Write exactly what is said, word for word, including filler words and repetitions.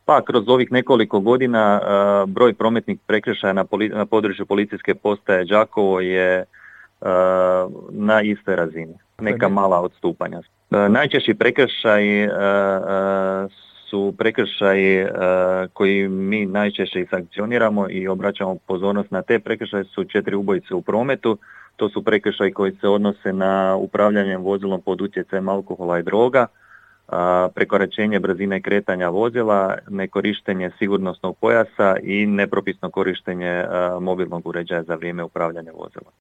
Pa kroz ovih nekoliko godina uh, broj prometnih prekršaja na, poli- na području policijske postaje Đakovo je uh, na istoj razini. Neka mala odstupanja. Uh, najčešći prekršaji uh, uh, su prekršaji uh, koji mi najčešće i sankcioniramo i obraćamo pozornost na te prekršaje su četiri ubojice u prometu. To su prekršaji koji se odnose na upravljanje vozilom pod utjecajem alkohola i droga, prekoračenje brzine kretanja vozila, nekorištenje sigurnosnog pojasa i nepropisno korištenje mobilnog uređaja za vrijeme upravljanja vozila.